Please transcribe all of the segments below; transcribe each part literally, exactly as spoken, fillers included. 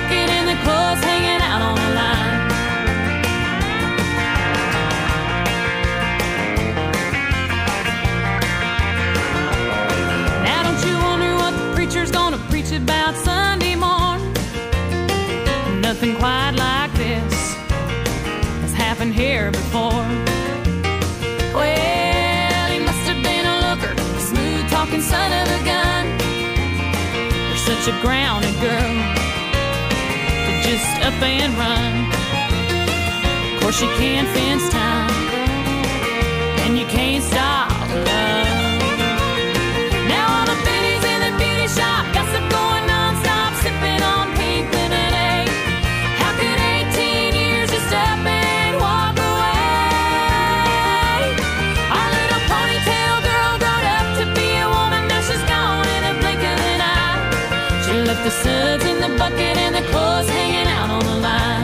bucket and the clothes hanging out on the line. Now don't you wonder what the preacher's gonna preach about Sunday morning? Nothing quite like this has happened here before. Well, he must have been a looker, a smooth-talking son of a gun. You're such a grounded girl to just up and run. Of course you can't fence time, and you can't stop love. Now all the biddies in the beauty shop gossip going non-stop, sipping on pink lemonade. How could eighteen years just up and walk away? Our little ponytail girl grown up to be a woman, now she's gone in a blink of an eye. She left the suds in the bucket and the clothes hanging out on the line.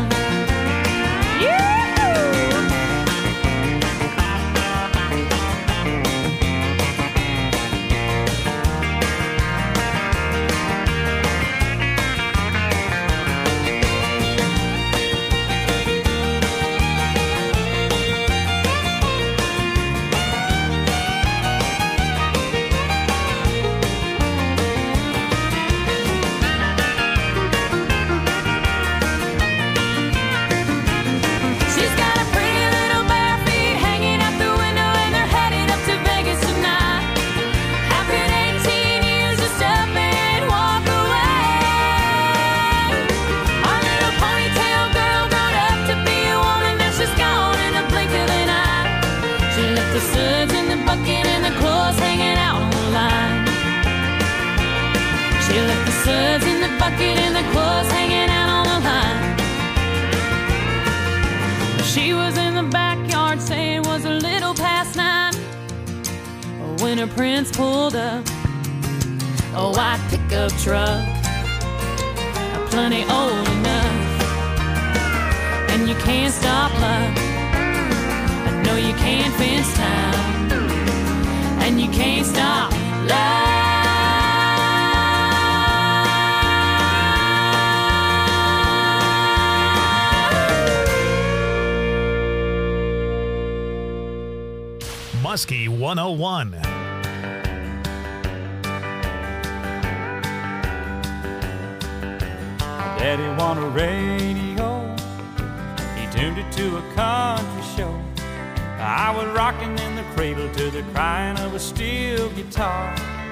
The suds in the bucket and the clothes hanging out on the line. She left the suds in the bucket and the clothes hanging out on the line. She was in the backyard saying it was a little past nine when her prince pulled up a white pickup truck, plenty old enough, and you can't stop love. No, you can't fence time, and you can't stop love. Muskie one oh one. Daddy won a radio. He tuned it to a country show. I was rocking in the cradle to the crying of a steel guitar.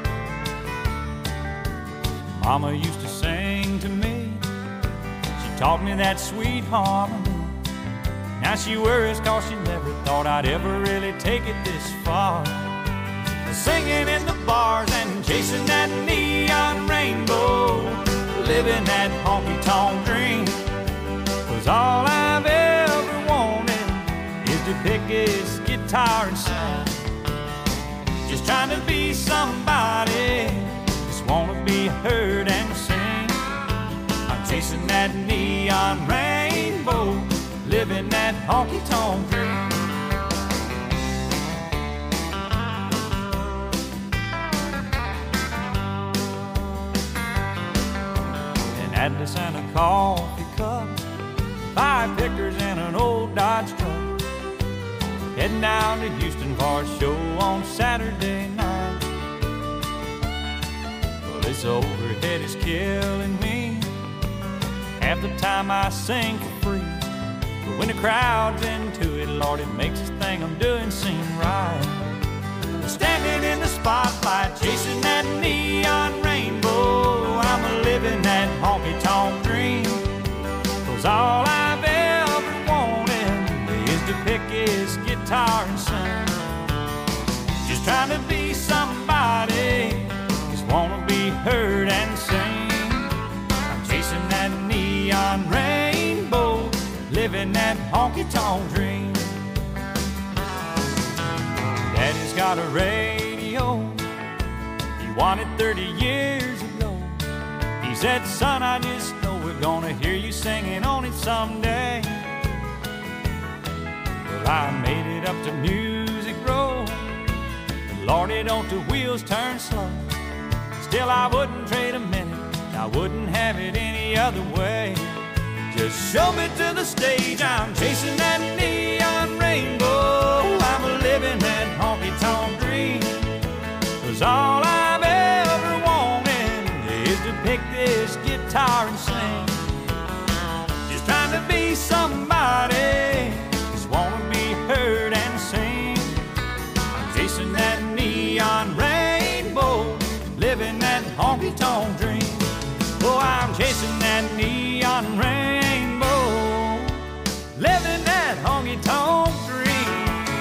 Mama used to sing to me. She taught me that sweet harmony. Now she worries cause she never thought I'd ever really take it this far. Singing in the bars and chasing that neon rainbow, living that honky-tonk dream was all I've ever wanted, is to pick his guitar and sing. Just trying to be somebody, just wanna be heard and sing. I'm chasing that neon rainbow, living that honky-tonk dream. An atlas and a coffee cup, five pickers and an old Dodge truck, heading down to Houston for a show on Saturday night. Well, this overhead is killing me. Half the time I sing for free, but when the crowd's into it, Lord, it makes this thing I'm doing seem right. Standing in the spotlight, chasing that neon rainbow, I'm a living that honky-tonk dream. 'Cause all I've ever wanted is to pick his guitar and sing. Just trying to be somebody, just wanna be heard and sing. I'm chasing that neon rainbow, living that honky-tonk dream. Daddy's got a radio, he won it thirty years ago. He said, son, I just know we're gonna hear you singing on it someday. Well, I made it up to Music Row. Lordy, don't the wheels turn slow. Still, I wouldn't trade a minute, I wouldn't have it any other way. Just show me to the stage, I'm chasing that neon rainbow. I'm living that honky-tonk dream. 'Cause all I'm ever wanting is to pick this guitar and sing. Just trying to be somebody, just wanna be heard and sing. I'm chasing that neon rainbow, living that honky-tonk dream. Oh, I'm chasing that neon rainbow, living that honky-tonk dream.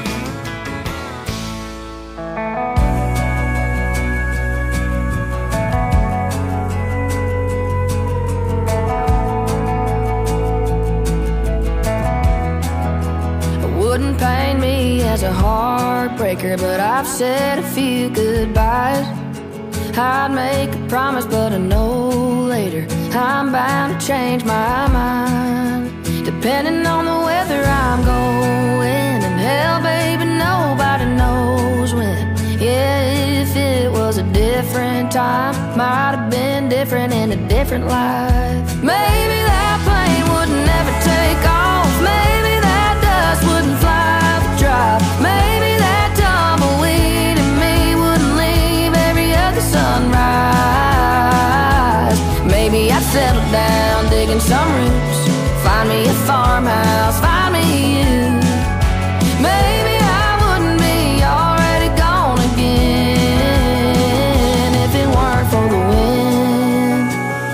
It wouldn't pain me as a heartbreaker, but I've said a few goodbyes. I'd make a promise, but I know later I'm bound to change my mind. Depending on the weather I'm going, and hell, baby, nobody knows when. Yeah, if it was a different time, might have been different in a different life. Maybe that plane would never take off. Maybe that dust wouldn't fly the drop. Maybe that tumbleweed in me wouldn't leave every other sunrise. Maybe I'd settle down, digging some roots, find me a farmhouse, find me you. Maybe I wouldn't be already gone again if it weren't for the wind.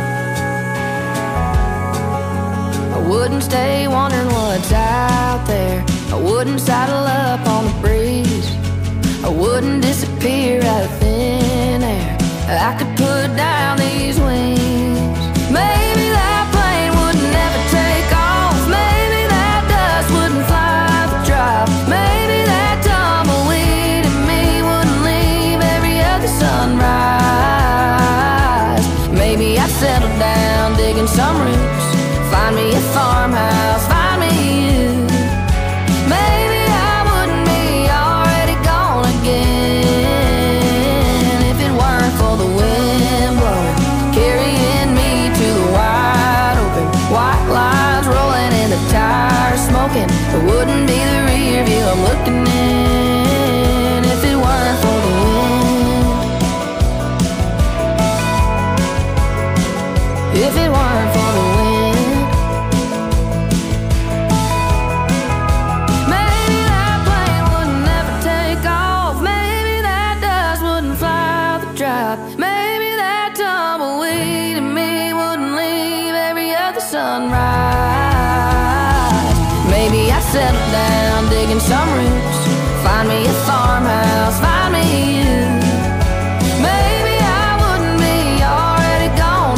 I wouldn't stay wondering what's out there. I wouldn't saddle up on the breeze. I wouldn't disappear out of thin air. I could put down these wings. Maybe that plane would never take off. Maybe that dust wouldn't fly the drop. Maybe that tumbleweed in me wouldn't leave every other sunrise. Maybe I'd settle down, digging some roots, find me a farmhouse, find me you. Maybe I wouldn't be already gone again if it weren't for the wind blowing, carrying me to the wide open. White lines rolling in the tires smoking. It wouldn't be the rear view I'm looking in if it weren't for the wind. If it weren't for the wind. Maybe that plane would never take off. Maybe that dust wouldn't fly the drop. Maybe that tumbleweed in me wouldn't leave every other sunrise. Maybe I'd settle down, digging some roots, find me a farmhouse, find me you. Maybe I wouldn't be already gone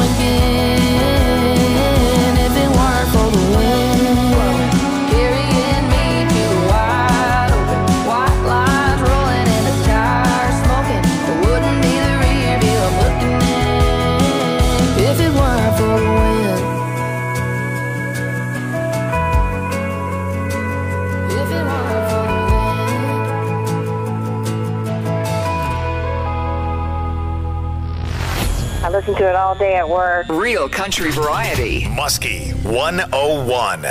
again if it weren't for the wind, carrying me to the wide open. White lines rolling in the tires smoking. It wouldn't be the rear view I'm looking in if it weren't for the wind. If it weren't for the wind. I listen to it all day at work. Real country variety. Muskie one oh one.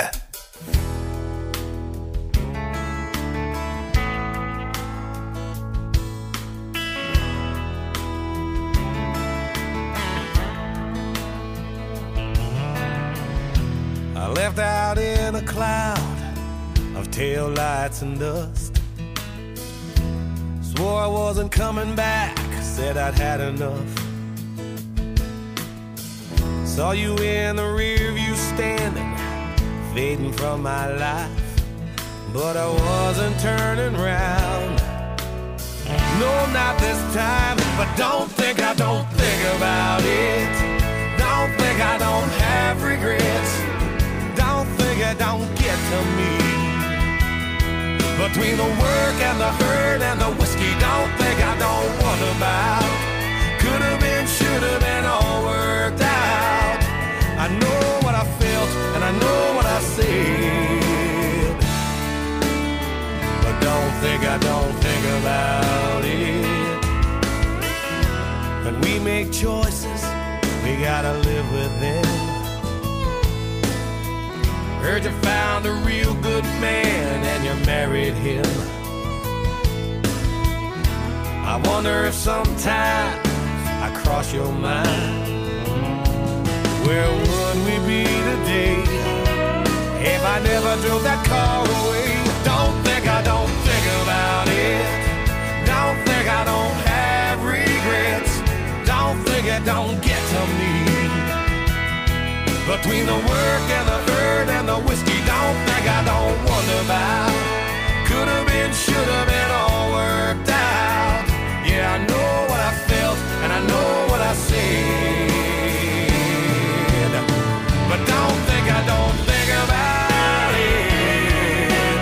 I left out in a cloud of tail lights and dust. Swore I wasn't coming back, said I'd had enough. Saw you in the rear view standing, fading from my life, but I wasn't turning round. No, not this time, but don't think I don't think about it. Don't think I don't have regrets. Don't think it don't get to me. Between the work and the hurt and the whiskey, don't think I don't wonder about. Could have been, should have been, all worked out. I know what I felt and I know what I said, but don't think I don't think about it. When we make choices, we gotta live with them. heard you found a real good man and you married him. I wonder if sometimes I cross your mind. Where would we be today if I never drove that car away? Don't think I don't think about it. Don't think I don't have regrets. Don't think it don't get to me. Between the work and the hurt and the whiskey, don't think I don't wonder about. Could have been, should have been, all worked out. Yeah, I know what I felt and I know what I said. But don't think I don't think about it.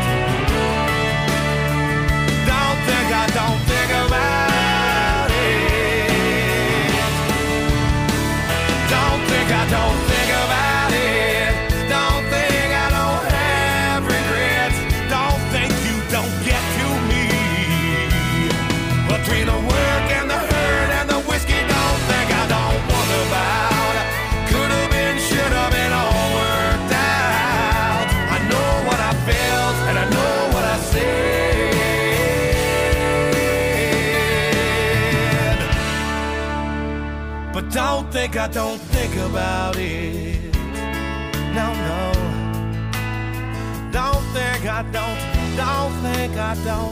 Don't think I don't think about it. Don't think I don't think about it. Don't think I don't have regrets. Don't think you don't get to me. Between the work and the hurt and the whiskey, don't think I don't wonder about. Could have been, should have been, all worked out. I know what I felt and I know what I said. But don't think I don't think about it. No, no. Don't think I don't, don't think I don't.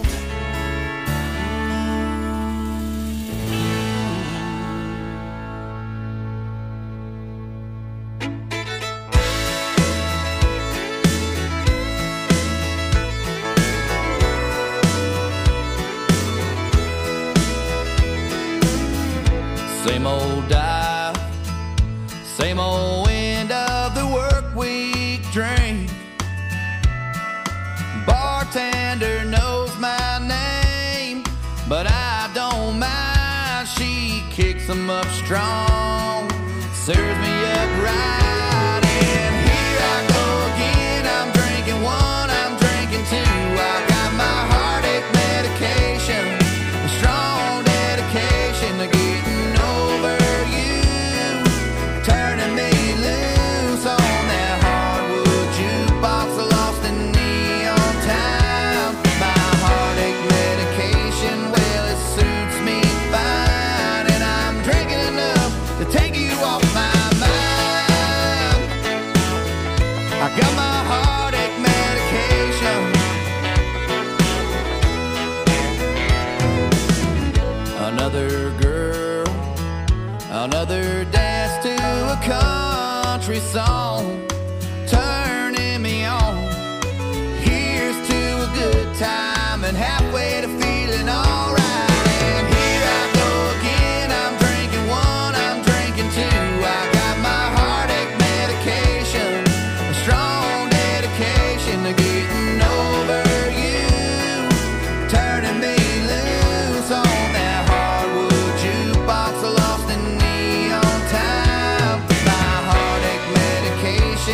Same old dial, same old end of the work week drink. Bartender knows my name, but I don't mind. She kicks them up strong, serves me up right. And here I go again, I'm drinking one, I'm drinking two. I got my heartache medication, a strong dedication to getting over you, turning me loose on that hardwood jukebox, lost in neon time. My heartache medication, well, it suits me fine, and I'm drinking enough to take you off my mind. I got my heartache medication. Another girl, another dance to a country song, turning me on. Here's to a good time and halfway to feeling alright. And here I go again, I'm drinking one, I'm drinking two. I got my heartache medication, a strong dedication to getting over you, turning me loose on that hardwood jukebox, lost in neon time. My heartache medication.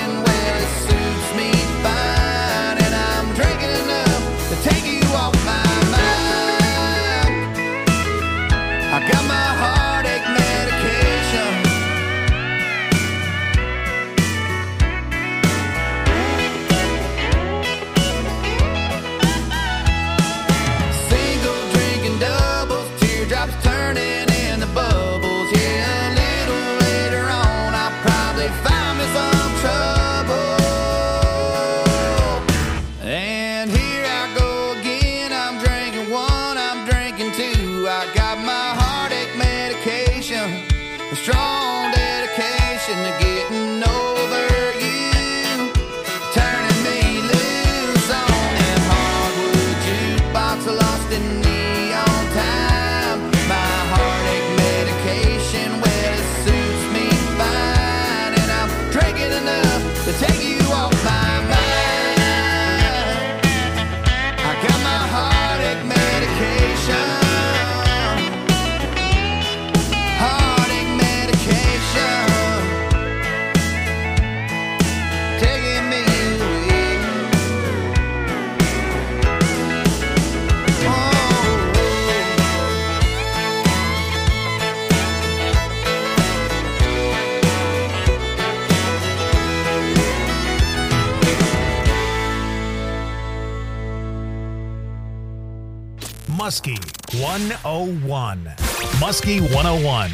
Muskie one oh one. Muskie one oh one.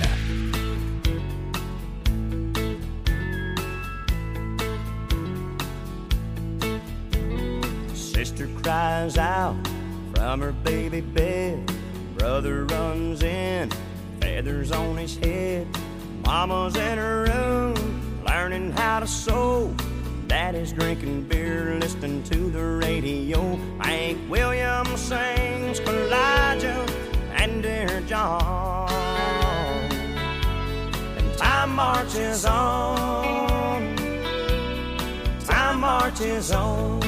Sister cries out from her baby bed. Brother runs in, feathers on his head. Mama's in her room, learning how to sew. Daddy's drinking beer, listening to the radio. Hank Williams sings Elijah and Dear John. And time marches on, time marches on.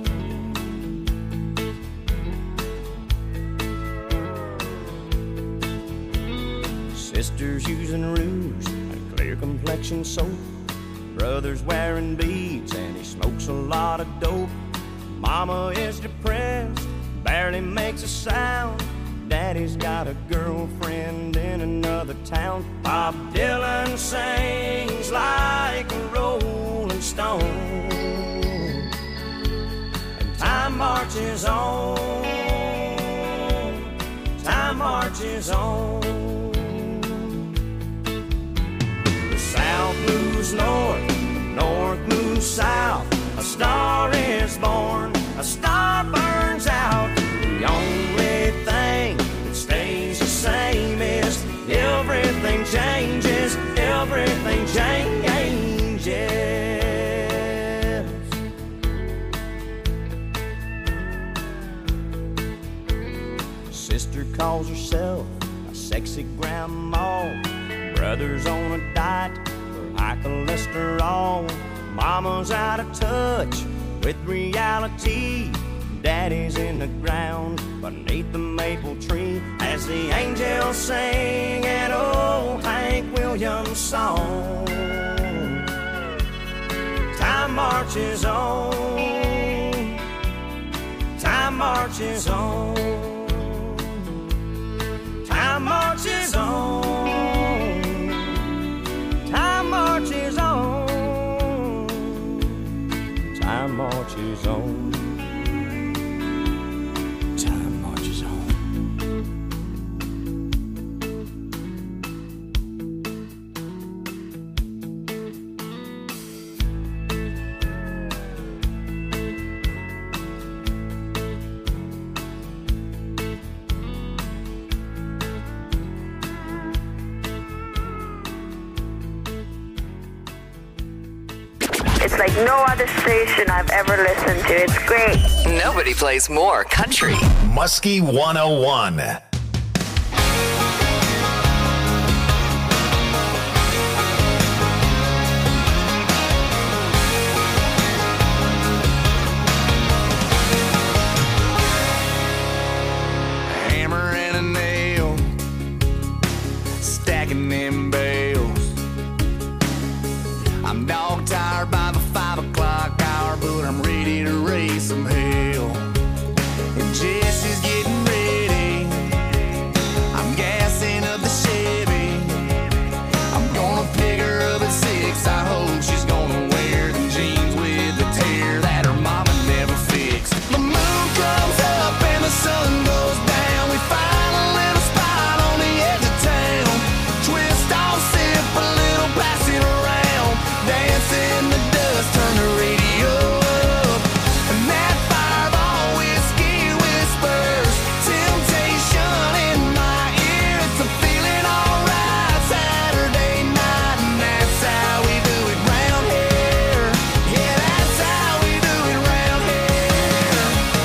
Sister's using rouge and clear complexion soap. Brother's wearing beads and he smokes a lot of dope. Mama is depressed, barely makes a sound. Daddy's got a girlfriend in another town. Bob Dylan sings like a rolling stone. And time marches on, time marches on. South moves north, north moves south. A star is born, a star burns out. The only thing that stays the same is everything changes, everything changes. Sister calls herself a sexy grandma. Brother's on a diet for high cholesterol. Mama's out of touch with reality. Daddy's in the ground beneath the maple tree as the angels sing an old Hank Williams song. Time marches on, time marches on, time marches on. Time marches on, time marches on, time marches on. It's like no other station I've ever listened to. It's great. Nobody plays more country. Muskie one oh one. Hammer and a nail, stacking them bales. I'm dog tired by the five o'clock hour, but I'm ready to raise some hell. And Jesse's getting ready. I'm gassing up the Chevy. I'm gonna pick her up at six. I hope she's gonna wear the jeans with the tear that her mama never fixed. The moon comes up and the sun goes down. We find a little spot on the edge of town. Twist off, sip a little, pass it around. Dance in the dust, turn the radio up. And that fireball whiskey whispers temptation in my ear. It's a feeling alright Saturday night, and that's how we do it round here. Yeah, that's how we do it round here.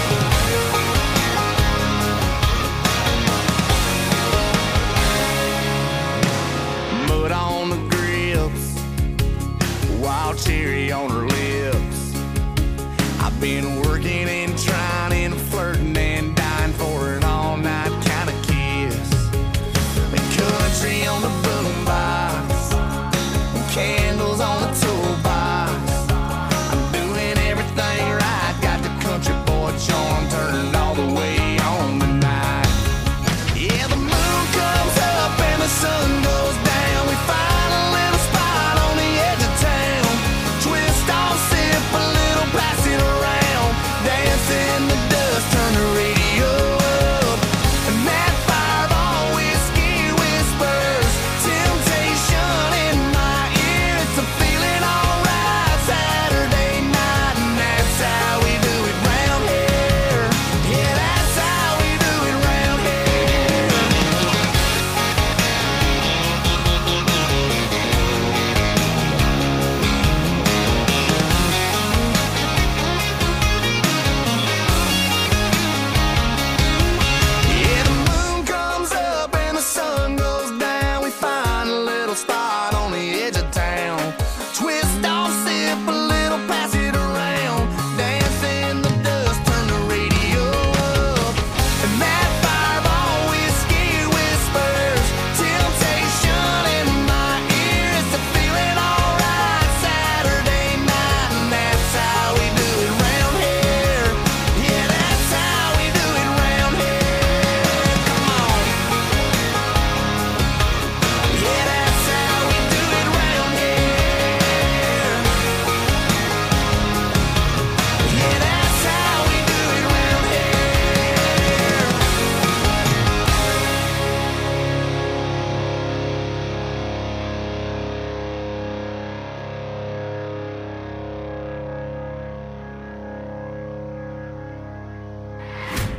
Mud on the grips, wild cherry on her lips. I've been working and trying and flirting and dying for an all-night kind of kiss. The country on the boombox, candles on the toolbox. I'm doing everything right, got the country boy charm turned all the way on tonight. Yeah, the moon comes up and the sun goes down. We find a little spot on the edge of town. Twist off, sip a little, pass it around.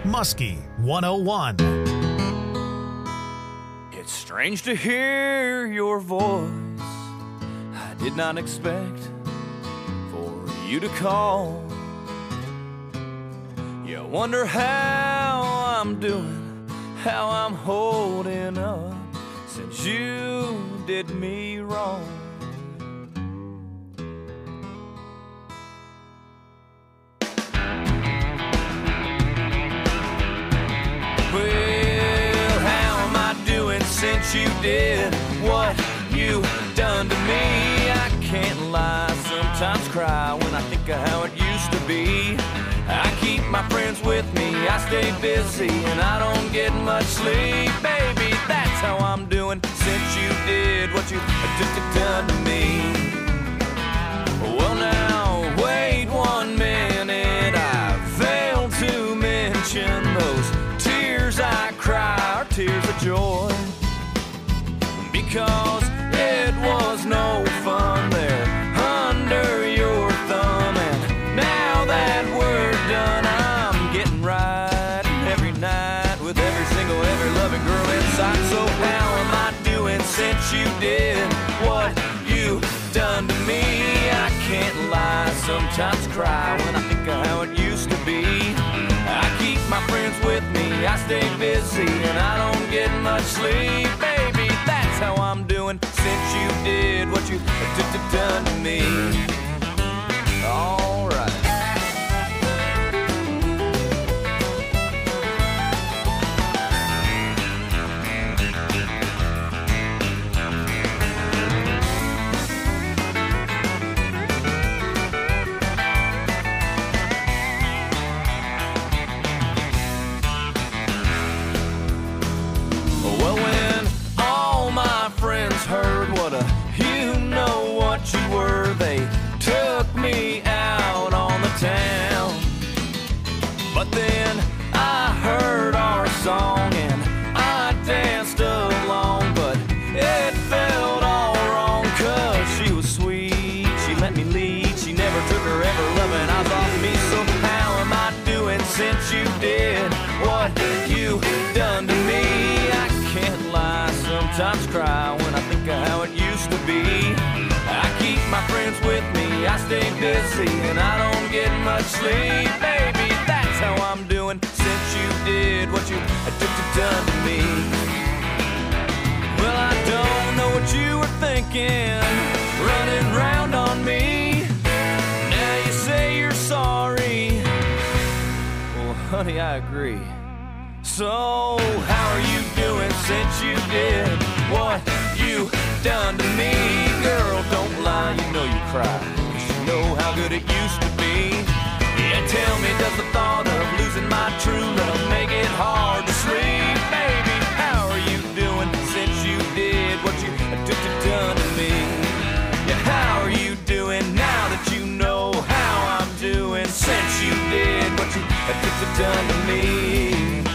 Muskie one oh one. It's strange to hear your voice. I did not expect for you to call. You wonder how I'm doing, how I'm holding up since you did me wrong. Well, how am I doing since you did what you done to me? I can't lie, sometimes cry when I think of how it used to be. I keep my friends with me, I stay busy, and I don't get much sleep. Baby, that's how I'm doing since you did what you done to me. Well now, wait one minute, I failed to mention those tears I cry are tears of joy, because it was no fun there under your thumb. And now that we're done, I'm getting right every night with every single, every loving girl inside. So how am I doing since you did what you done to me? I can't lie, sometimes cry when I think of how it used to be. I keep my friends with me, I stay busy, and I don't get much sleep. Baby, that's how I'm doing since you did what you done to me. All right. Well, when all my friends heard what a you know what you were, they took me out on the town. But then I heard our song and I danced along, but it felt all wrong, cause she was sweet, she let me lead, she never took her ever loving eyes off me. So how am I doing since you did what you done to me? I can't lie, sometimes cry when I think of how it used to be. I keep my friends with me, I stay busy, and I don't get much sleep. Baby, that's how I'm doing since you did what you done to me. Well, I don't know what you were thinking, running round on me. Now you say you're sorry. Well, honey, I agree. So how are you doing since you did what you done to me? Girl, don't lie, you know you cry, 'cause you know how good it used to be. Yeah, tell me, does the thought of losing my true love make it hard to sleep? Baby, how are you doing since you did what you done to me? Yeah, how are you doing now that you know how I'm doing since you did what you done to me?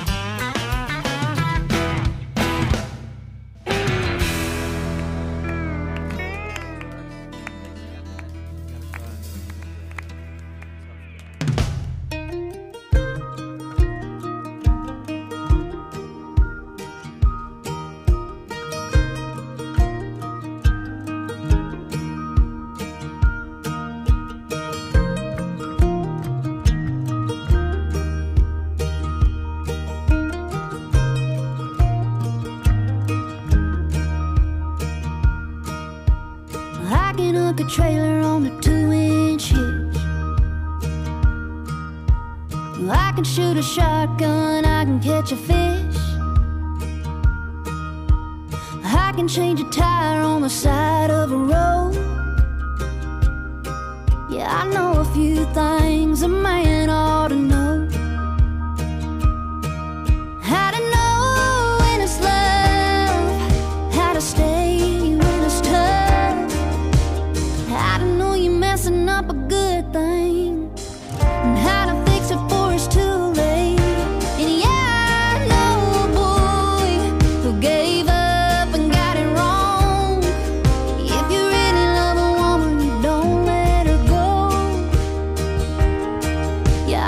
I can hook a trailer on a two-inch hitch. I can shoot a shotgun, I can catch a fish. I can change a tire on the side of a road. Yeah, I know a few things a man ought to know. How to know when it's love, how to stay when it's tough, how to know you're messing up a good thing, and how to fix it before it's too late. And yeah, I know a boy who gave up and got it wrong. If you really love a woman, you don't let her go. Yeah,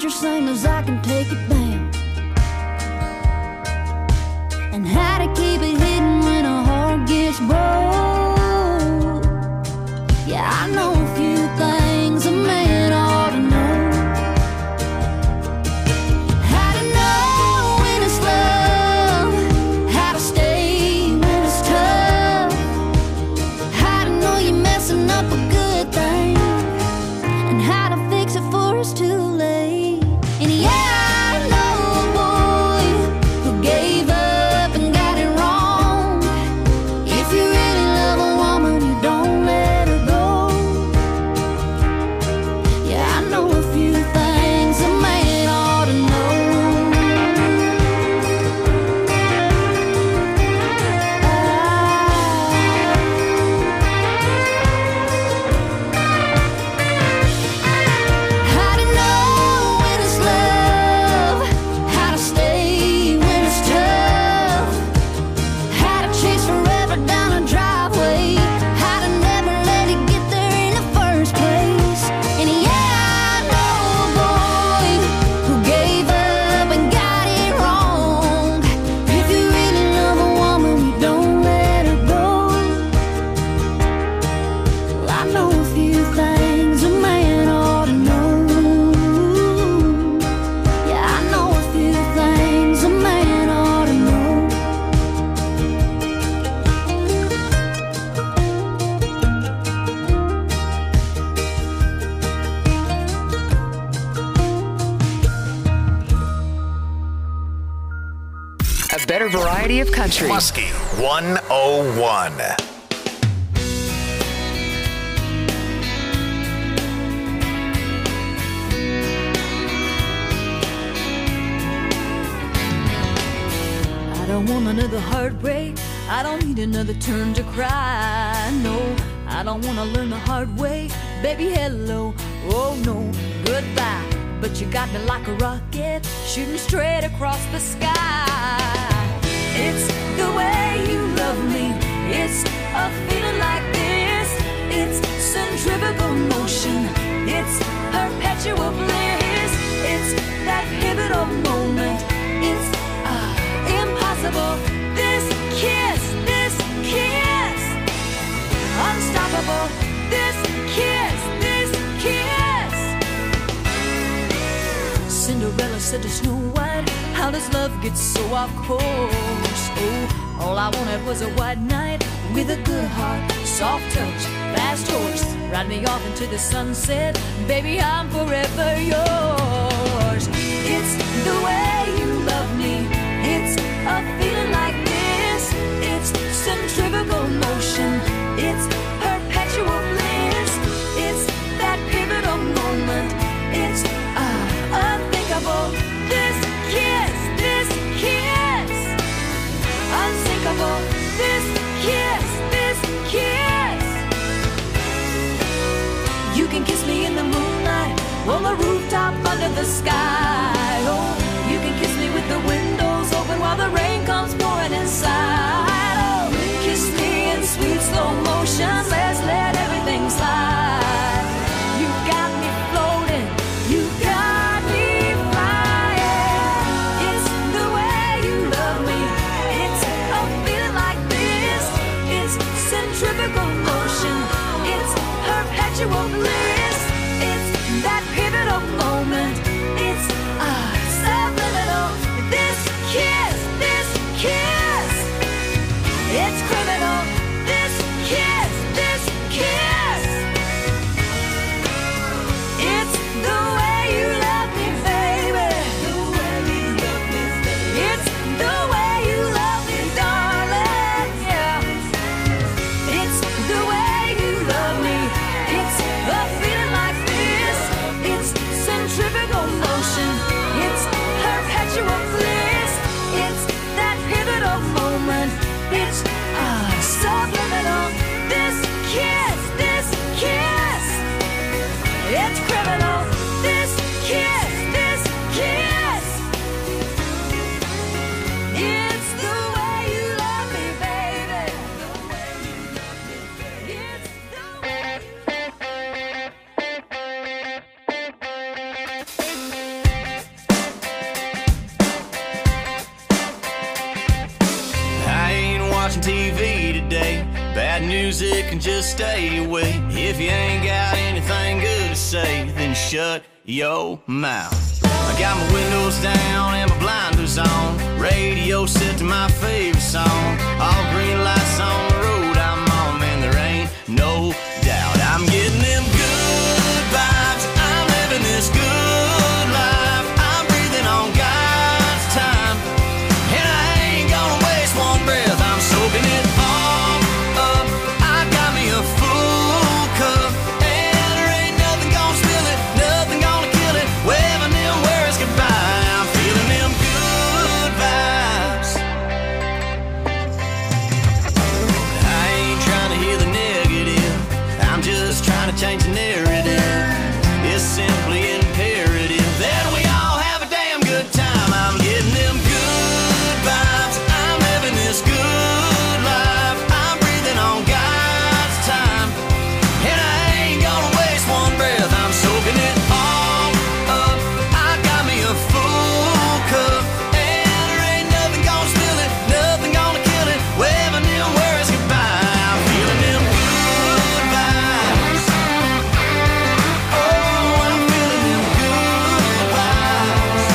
temperature same as I can take it down, and how to keep it hidden when a heart gets broke. Yeah, I know a few things a man ought to know. How to know when it's love, how to stay when it's tough, how to know you're messing up a good thing, and how to fix it before it's too late. And yeah, I know a boy who gave up and got it wrong. If you really love a woman, you don't let her go. Yeah, I know a few things a man ought to know. How to know when it's love, how to stay when it's tough, how to chase forever down a driveway, how to never let it get there in the first place. And yeah, I know a boy who gave up and got it wrong. If you really love a woman, you don't let her go. Well, I know a few things a man ought to know. Yeah, I know a few things a man ought to know. A better variety of country. Muskie one oh one. I don't want another heartbreak. I don't need another turn to cry. No, I don't want to learn the hard way. Baby, hello. Oh, no, goodbye. But you got me like a rocket, shooting straight across the sky. It's the way you love me. It's a feeling like this. It's centrifugal motion. It's perpetual bliss. It's that pivotal moment. It's uh, impossible. This kiss, this kiss, unstoppable. This kiss, this kiss. Cinderella said to Snow White, how does love get so off course? Oh, all I wanted was a white knight with a good heart, soft touch, fast horse. Ride me off into the sunset, baby, I'm forever yours. It's the way you love me. It's a feeling like this. It's centrifugal motion. It's perpetual bliss. It's that pivotal moment. It's uh, unthinkable. This kiss, this kiss, unsinkable. This kiss, this kiss. You can kiss me in the moonlight, on the rooftop, under the music and just stay away. If you ain't got anything good to say, then shut your mouth. I got my windows down and my blinders on, radio set to my favorite song. All green lights on the road I'm on, man, there ain't no doubt. I'm getting them good vibes, I'm living this good life. I'm breathing on God's time, and I ain't gonna waste one breath. I'm soaking it all up, I got me a full cup, and there ain't nothing gonna spill it, nothing gonna kill it. Waving them words goodbye, I'm feeling them good vibes. I ain't trying to hear the negative, I'm just trying to change the narrative. It's simply imperative that we all have a damn good time. I'm getting them good vibes, I'm living this good life. I'm breathing on God's time, and I ain't gonna waste one breath. I'm soaking it all up, I got me a full cup, and there ain't nothing gonna spill it, nothing gonna kill it. Waving them words goodbye, I'm feeling them good vibes. Oh, I'm feeling them good vibes.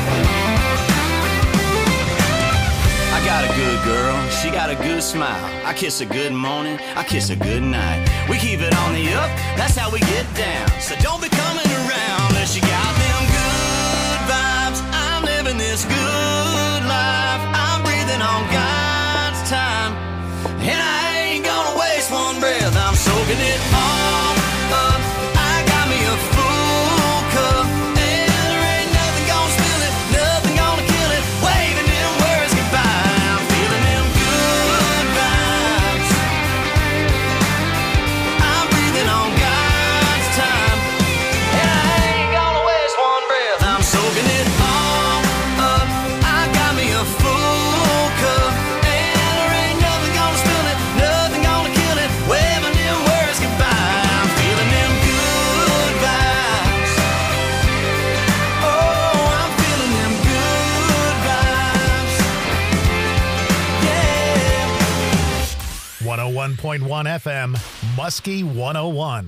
I got a good girl, she got a good smile. I kiss her good morning, I kiss her good night. We keep it on the up, that's how we get down. So don't be coming around unless you got them good vibes. I'm living this good life, I'm breathing on God's time, and I ain't gonna waste one breath. I'm soaking it all up, I got me a full cup, and there ain't nothing gonna spill it, nothing gonna kill it. Waving them words goodbye, I'm feeling them good vibes. I'm breathing on God's time, and I ain't gonna waste one breath. I'm soaking it all up, I got me a full cup, and there ain't nothing gonna spill it, nothing gonna kill it. Waving them words goodbye, I'm feeling them good vibes. Oh, I'm feeling them good vibes. Yeah. one oh one point one F M, Muskie one oh one.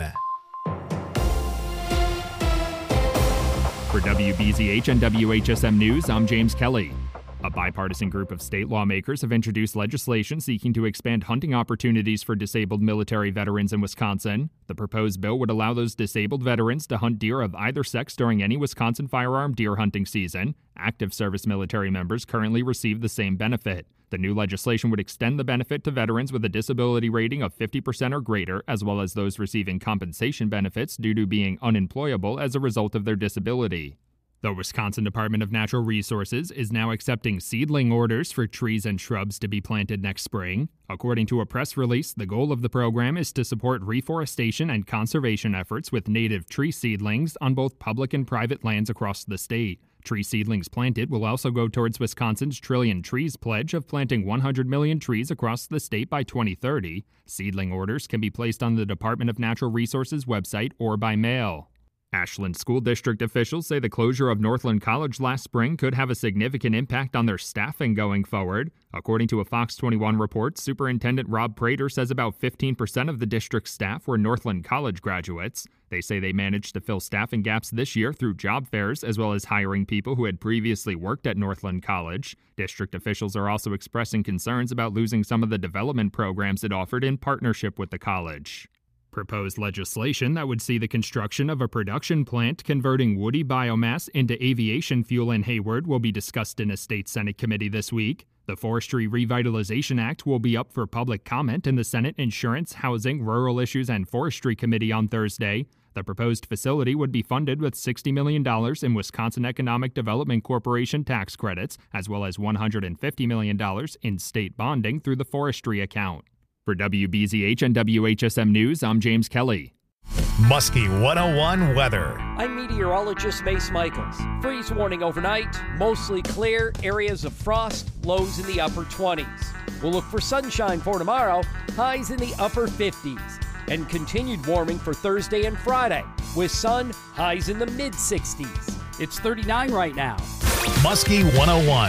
For W B Z H and W H S M News, I'm James Kelly. A bipartisan group of state lawmakers have introduced legislation seeking to expand hunting opportunities for disabled military veterans in Wisconsin. The proposed bill would allow those disabled veterans to hunt deer of either sex during any Wisconsin firearm deer hunting season. Active service military members currently receive the same benefit. The new legislation would extend the benefit to veterans with a disability rating of fifty percent or greater, as well as those receiving compensation benefits due to being unemployable as a result of their disability. The Wisconsin Department of Natural Resources is now accepting seedling orders for trees and shrubs to be planted next spring. According to a press release, the goal of the program is to support reforestation and conservation efforts with native tree seedlings on both public and private lands across the state. Tree seedlings planted will also go towards Wisconsin's Trillion Trees pledge of planting one hundred million trees across the state by twenty thirty. Seedling orders can be placed on the Department of Natural Resources website or by mail. Ashland School District officials say the closure of Northland College last spring could have a significant impact on their staffing going forward. According to a Fox twenty-one report, Superintendent Rob Prater says about fifteen percent of the district's staff were Northland College graduates. They say they managed to fill staffing gaps this year through job fairs as well as hiring people who had previously worked at Northland College. District officials are also expressing concerns about losing some of the development programs it offered in partnership with the college. Proposed legislation that would see the construction of a production plant converting woody biomass into aviation fuel in Hayward will be discussed in a state Senate committee this week. The Forestry Revitalization Act will be up for public comment in the Senate Insurance, Housing, Rural Issues, and Forestry Committee on Thursday. The proposed facility would be funded with sixty million dollars in Wisconsin Economic Development Corporation tax credits, as well as one hundred fifty million dollars in state bonding through the forestry account. For W B Z H and W H S M News, I'm James Kelly. Muskie one oh one weather. I'm meteorologist Mace Michaels. Freeze warning overnight, mostly clear, areas of frost, lows in the upper twenties. We'll look for sunshine for tomorrow, highs in the upper fifties. And continued warming for Thursday and Friday, with sun, highs in the mid sixties. It's thirty-nine right now. Muskie one oh one.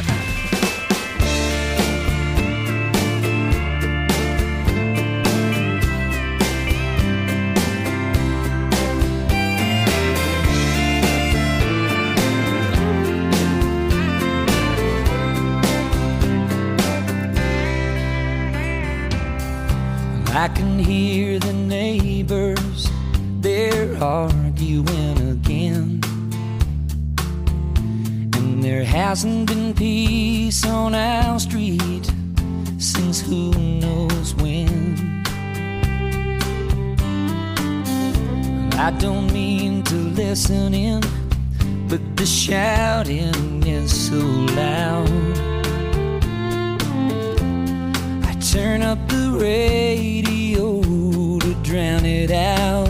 start arguing again. And there hasn't been peace on our street since who knows when. I don't mean to listen in, but the shouting is so loud. I turn up the radio to drown it out.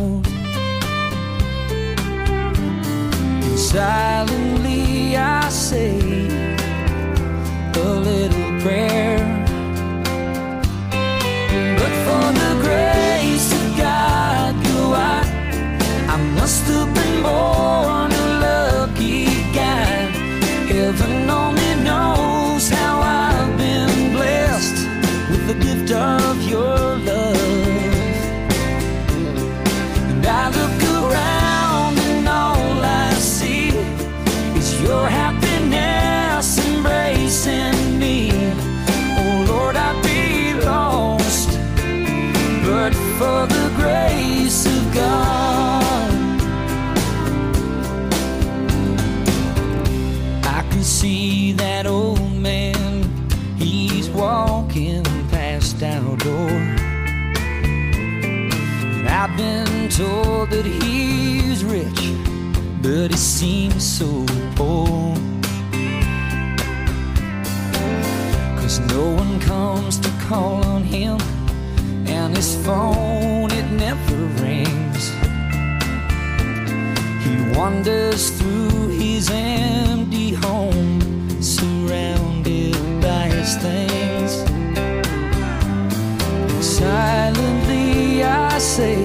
And silently I say a little prayer. But for the grace of God, go I, I must have been born a lucky guy. Heaven only knows how I've been blessed with the gift of your love. And I look around and all I see is your happiness embracing me. Oh Lord, I'd be lost but for the grace of God. I can see that old man, he's walking past our door. And I've been told that he's rich, but he seems so poor. 'Cause no one comes to call on him, and his phone, it never rings. He wanders through his empty home, surrounded by his things. And silently I say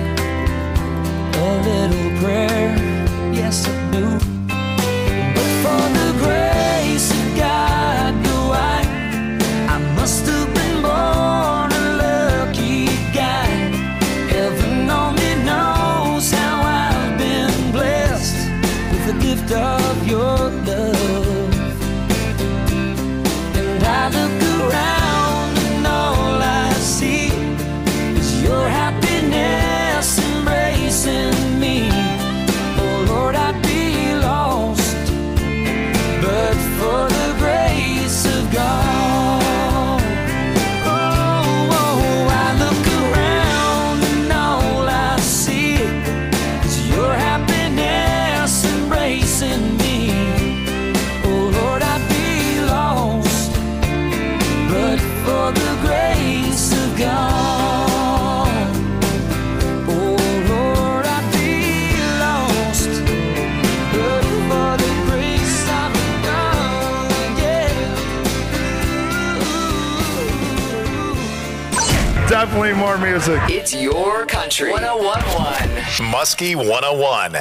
a little prayer, yes I do. But for the grace of God, do I, I must have been born a lucky guy. Heaven only knows how I've been blessed with the gift of your love. And I look around and all I see is your happiness embracing me. Oh Lord, I'd be lost but for the grace of God. Oh, oh, I look around and all I see is your happiness embracing me. Oh Lord, I'd be lost but for the grace of God. Oh Lord, I'd be lost but for the grace of God. Yeah. Definitely more music. It's your country. one oh one point one. Muskie one oh one.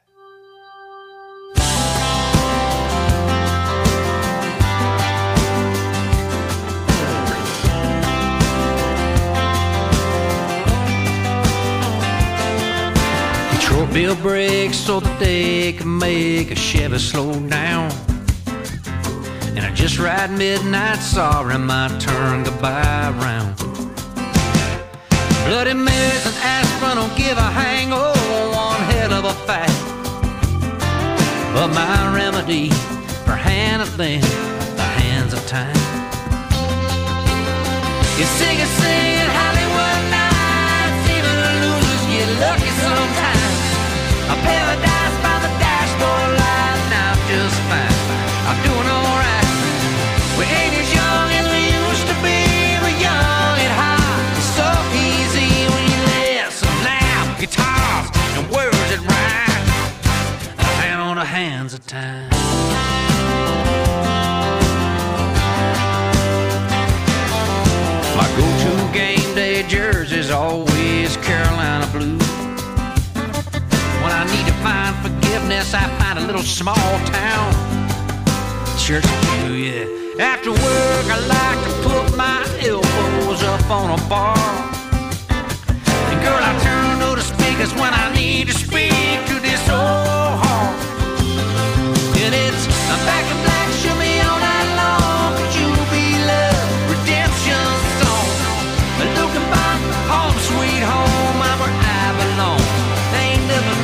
Short bill brakes so that they can make a Chevy slow down. And I just ride midnight, sorry my turn goodbye round. Bloody Marys and aspirin don't give a hang, oh, one hell of a fight. But my remedy for handling the hands of time is singing, singing Hollywood nights. Even losers get lucky sometimes. A paradise by the dashboard light, now I'm just fine. I'm doing alright. We ain't as young as we used to be. We're young and hot. It's so easy when you listen loud guitars and words that rhyme. A hand on the hands of time. My go-to game day jersey's always Carolina blue. When I need to find forgiveness, I find a little small town church pew, yeah. After work, I like to put my elbows up on a bar. And girl, I turn to the speakers when I need to speak to this old heart. And it's a back in black, show me all night long. Could you be love, redemption song? Looking back, home sweet home, I'm where I belong. They ain't never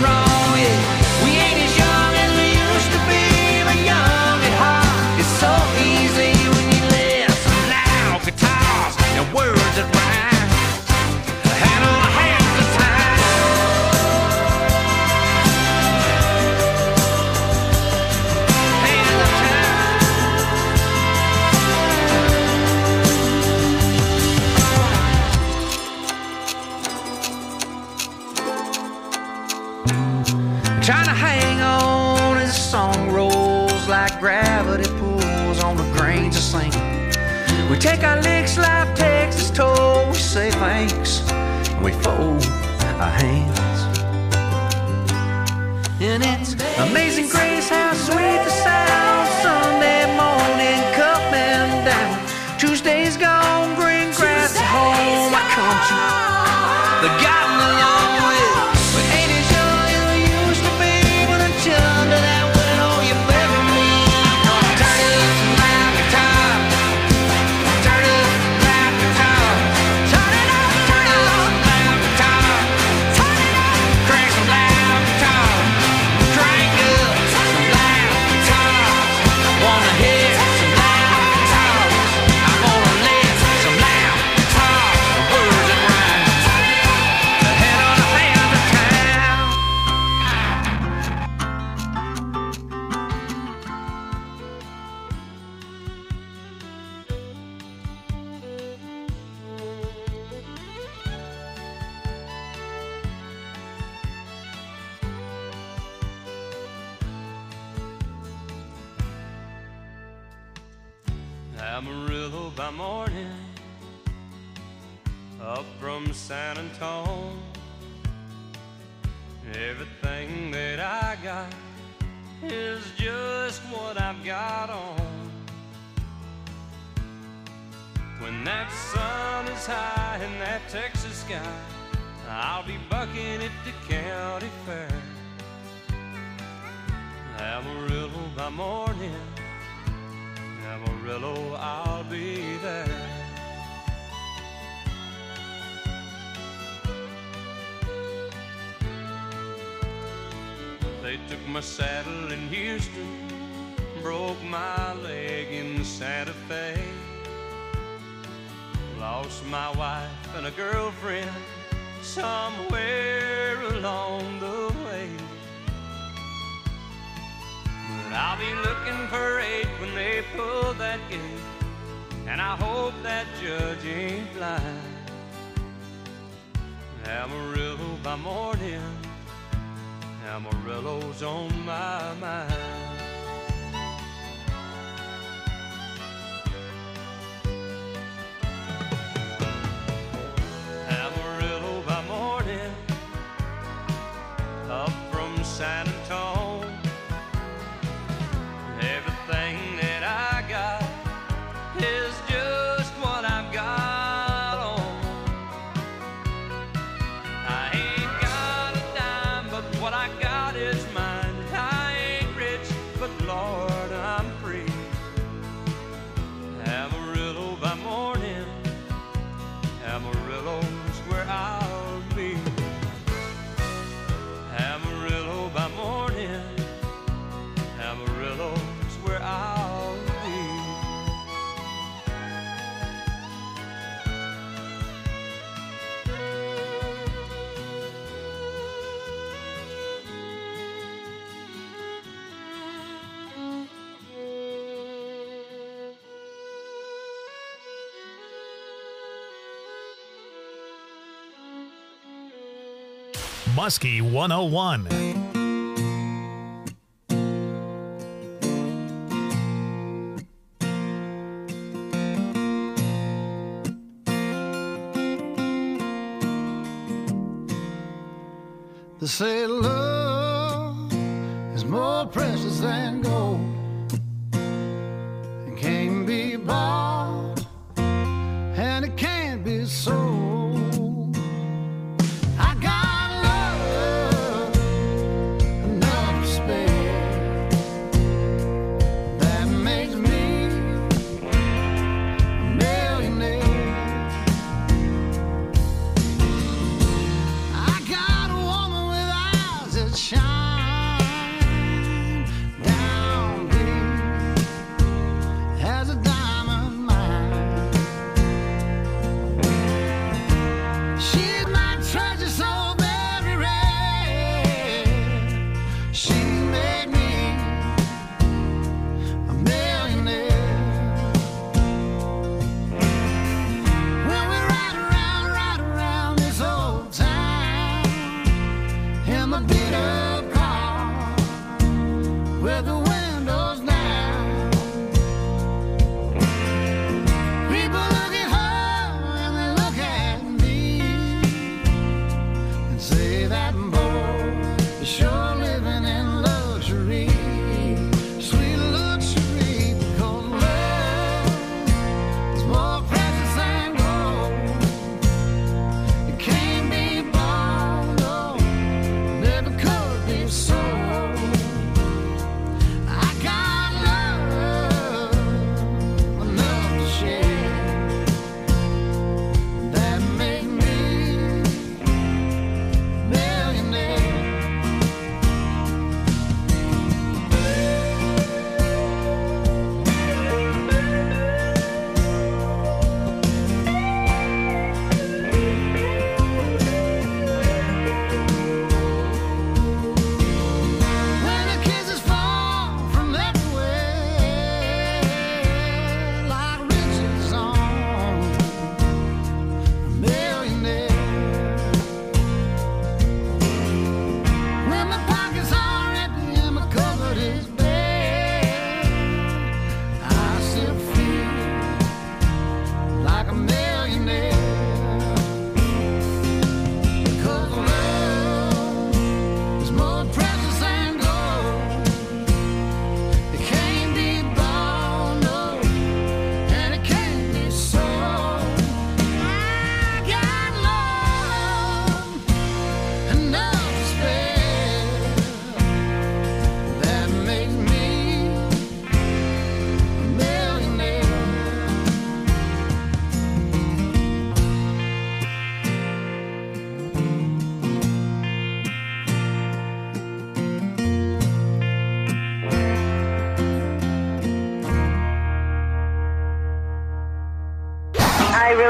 like gravity pulls on the grains of sand. We take our licks, life takes its toll. We say thanks, and we fold our hands. And it's amazing grace how sweet the sound. Sunday morning coming down. Tuesday's gone, green grass at home. I come to the gotten along with. But ain't as young as I used to be when I turned to that window you better me. Gonna turn it up some loud guitar. Turn it up some loud guitar. Turn it up, turn it up some loud guitar. Turn it up, crank some loud guitar. Crank up some loud guitars. Wanna hear some loud guitars. I wanna live some loud guitars. Words that rhyme. The head on the hand of town. Amarillo by morning, up from San Antone. Everything that I got is just what I've got on. When that sun is high in that Texas sky, I'll be bucking at the county fair. Amarillo by morning, Amarillo, I'll be there. They took my saddle in Houston, broke my leg in Santa Fe. Lost my wife and a girlfriend somewhere along the way. But I'll be looking for eight when they pull that gate, and I hope that judge ain't blind. Amarillo by morning, Amarillo's on my mind. Amarillo by morning, up from San Antone. Everything that I got is just what I've got on. I ain't got a dime, but what I got is mine. I ain't rich, but Lord, I'm free. Amarillo by morning, Amarillo's where I'll be. Amarillo by morning, Amarillo's where I'll be. Muskie one oh one. They say love is more precious than gold and can't be bought and it can't be sold. I got love enough to spare that makes me a millionaire. I got a woman with eyes that shine down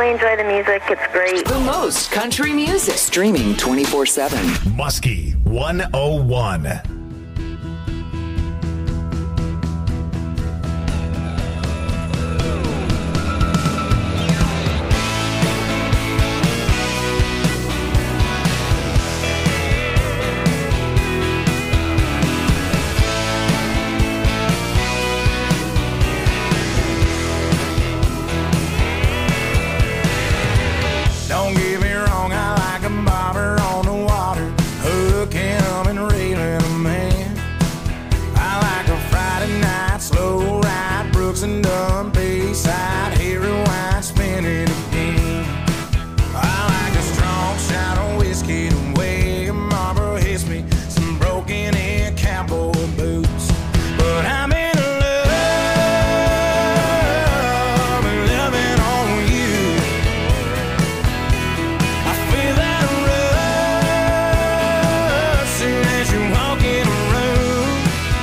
really enjoy the music. It's great. The most country music. Streaming twenty-four seven. Muskie one oh one. Don't get me wrong, I like a bobber on the water, hook him and reeling him in. I like a Friday night slow ride, Brooks and Dunn Bayside, hear rewind, spin it again. I like a strong shot of whiskey the way a Marlboro hits me, some broken in cowboy boots. But I'm in love, loving on you. I feel that rush soon as you walk in a room.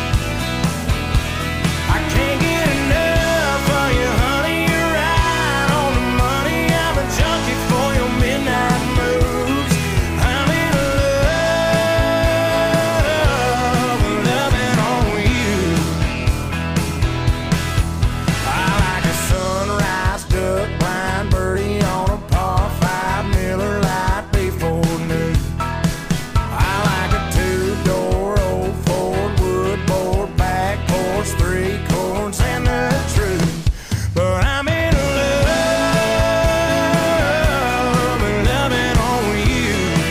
I can't get enough of you, honey. You're right on the money. I'm a junkie for your midnight moves. I'm in love, loving on you. I like a sunrise duck blind birdie on a par five Miller Lite before noon. I like a two-door old Ford wood board back porch, three chords and the truth. But I'm in love, loving on you.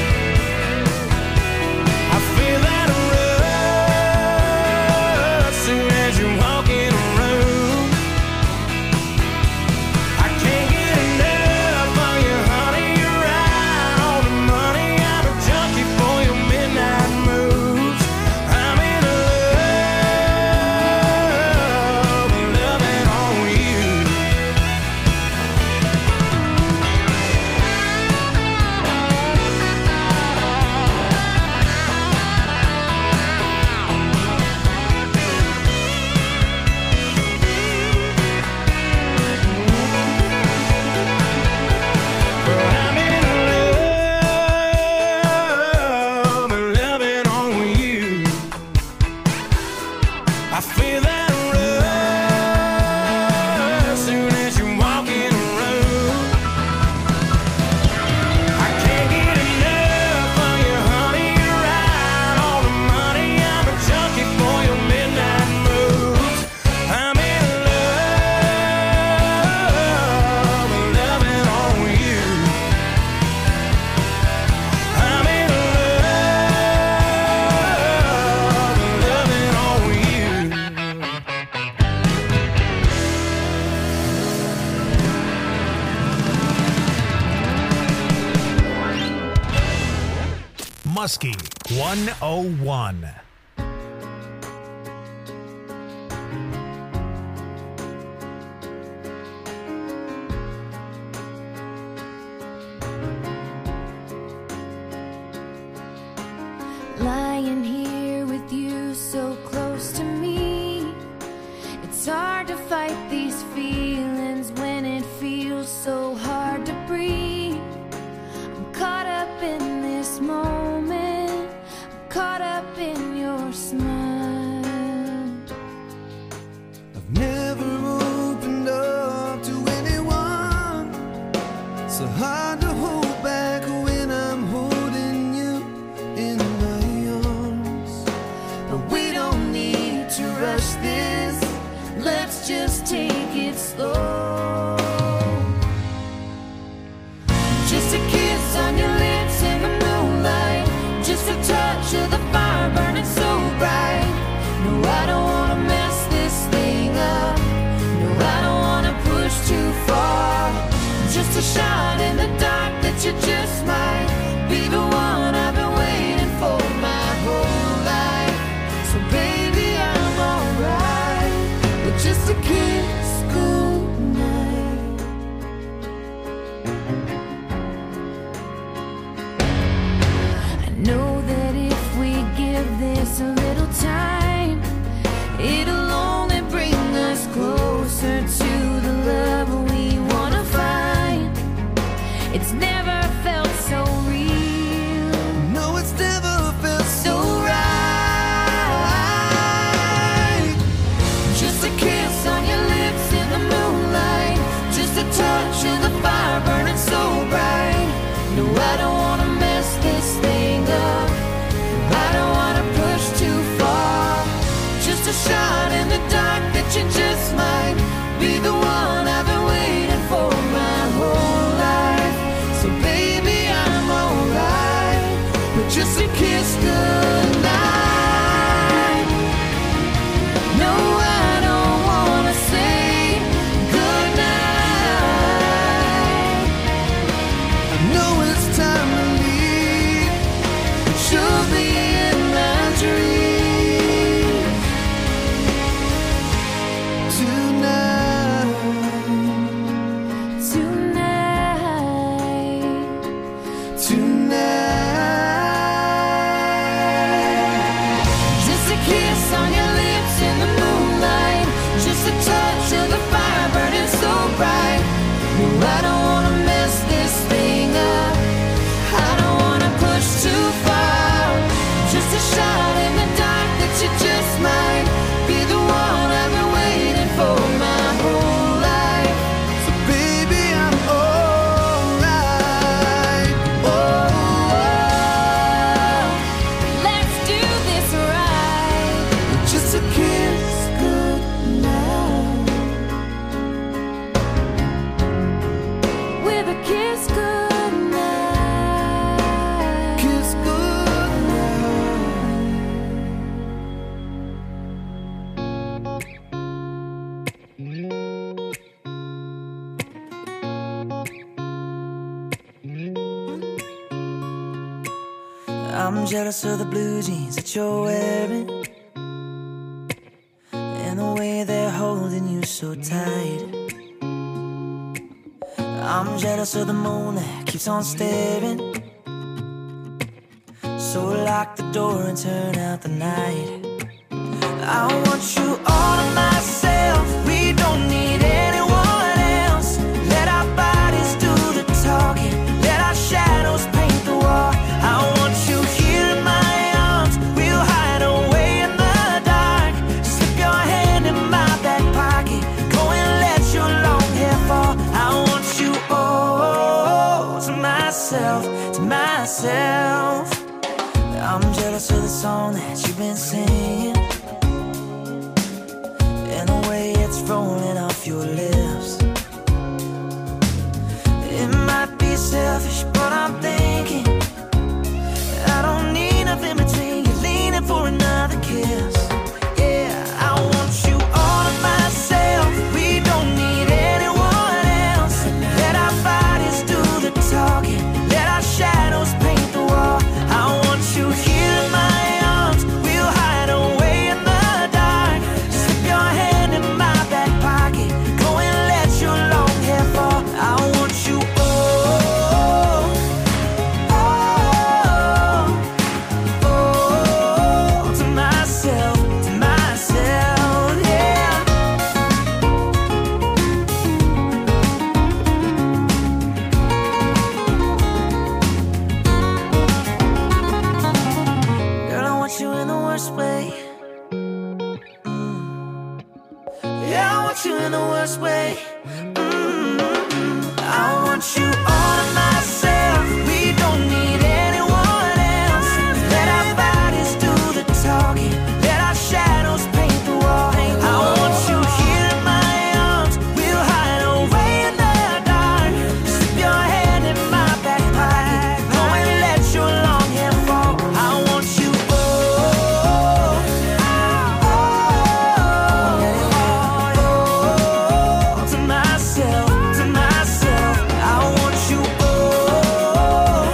I feel that rush soon as you walk in a room. I can't get enough of you, honey. You're right on the money. I'm a junkie for your midnight moves. I'm in love, loving on you. But I'm in love, loving on you. I feel that rush soon as you walk in a room. I can't get enough of you, honey. You're right on the money. I'm a junkie for your midnight moves. I'm in love, loving on you. I'm in love, loving on you. Muskie one oh one. Lying here with you so close to me, it's hard to fight these feelings when it feels so hard to breathe. I'm caught up in this moment, I'm caught up in your smile. I've never opened up to anyone. So hard to hold back when I'm holding you in my arms. But we don't need to rush this, let's just take it slow. Just a kiss on your lips in the moonlight, just a touch of the fire burning so bright. No, I don't wanna mess this thing up, no, I don't wanna push too far. Just a shot in the dark that you just might be the one I've been waiting for my whole life. So baby, I'm alright with just a kiss goodnight. I know that if we give this a little time, it'll only bring us closer to the love we wanna find. I'm jealous of the blue jeans that you're wearing, and the way they're holding you so tight. I'm jealous of the moon that keeps on staring, so lock the door and turn out the night. I want you all to myself, we don't need anyone else. Let our bodies do the talking, let our shadows paint the wall. I want you here in my arms, we'll hide away in the dark. Slip your hand in my back pocket, go and let your long hair fall. I want you all to myself, to myself. I'm jealous of the song that you've been singing, and the way it's rolling off your lips. It might be selfish, but I'm thinking I don't need nothing between you, leaning for another kiss. Yeah, I want you all to myself, we don't need anyone else. Let our bodies do the talking, let our shadows paint the wall. I want you here in my arms, we'll hide away in the dark. Slip your hand in my back pocket, go and let your long hair fall. I want you all, all, all to myself, to myself, yeah. Girl, I want you in the worst way. Mm. Yeah, I want you in the worst way. Mm-hmm. I want you all to myself, we don't need anyone else. Let our bodies do the talking, let our shadows paint the wall. I want you here in my arms, we'll hide away in the dark. Slip your hand in my back pocket, go and let your long hair fall. I want you all, all to myself, to myself. I want you all,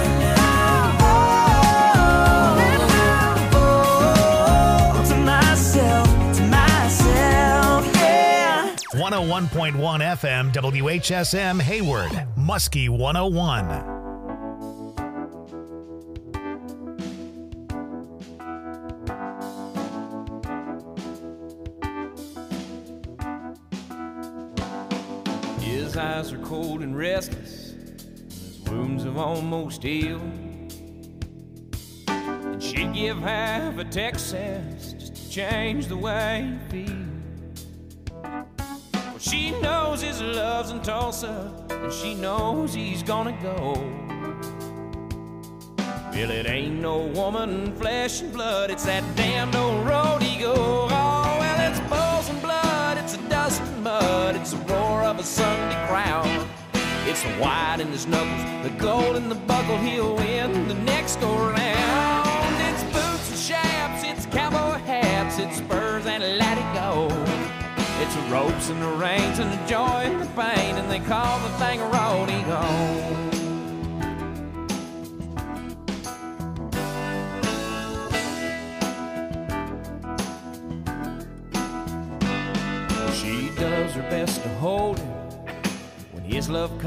all to myself, to myself, yeah. one oh one point one F M W H S M Hayward, Muskie one oh one. His eyes are cold and restless, his wounds have almost healed. And she'd give half a Texas just to change the way you feel. Well, she knows his love's in Tulsa, and she knows he's gonna go. Well, it ain't no woman, flesh and blood, it's that damned old rodeo. Oh, well, it's bulls and blood, it's a dust and mud, it's the roar of a Sunday crowd. It's the white in his knuckles, the gold in the buckle, he'll win the next go round. It's boots and chaps, it's cowboy hats, it's spurs and let it go. It's the ropes and the reins and the joy and the pain, and they call the thing a rodeo. She does her best to hold him when his love comes.